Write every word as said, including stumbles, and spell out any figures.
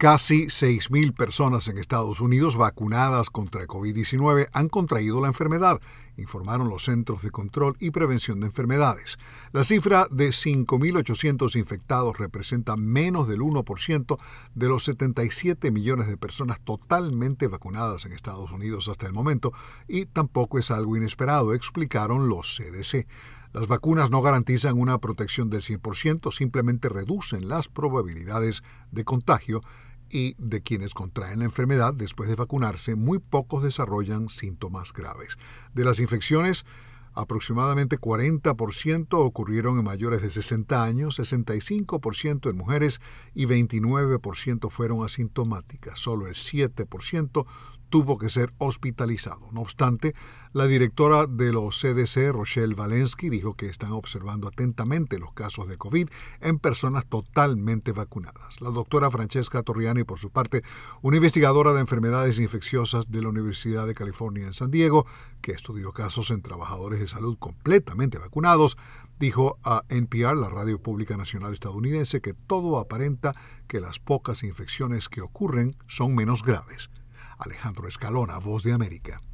Casi seis mil personas en Estados Unidos vacunadas contra COVID diecinueve han contraído la enfermedad, informaron los Centros de Control y Prevención de Enfermedades. La cifra de cinco mil ochocientos infectados representa menos del uno por ciento de los setenta y siete millones de personas totalmente vacunadas en Estados Unidos hasta el momento, y tampoco es algo inesperado, explicaron los C D C. Las vacunas no garantizan una protección del cien por ciento, simplemente reducen las probabilidades de contagio, y de quienes contraen la enfermedad después de vacunarse, muy pocos desarrollan síntomas graves. De las infecciones, aproximadamente cuarenta por ciento ocurrieron en mayores de sesenta años, sesenta y cinco por ciento en mujeres y veintinueve por ciento fueron asintomáticas. Solo el siete por ciento tuvo que ser hospitalizado. No obstante, la directora de los C D C, Rochelle Walensky, dijo que están observando atentamente los casos de COVID en personas totalmente vacunadas. La doctora Francesca Torriani, por su parte, una investigadora de enfermedades infecciosas de la Universidad de California en San Diego, que estudió casos en trabajadores de salud completamente vacunados, dijo a N P R, la radio pública nacional estadounidense, que todo aparenta que las pocas infecciones que ocurren son menos graves. Alejandro Escalona, Voz de América.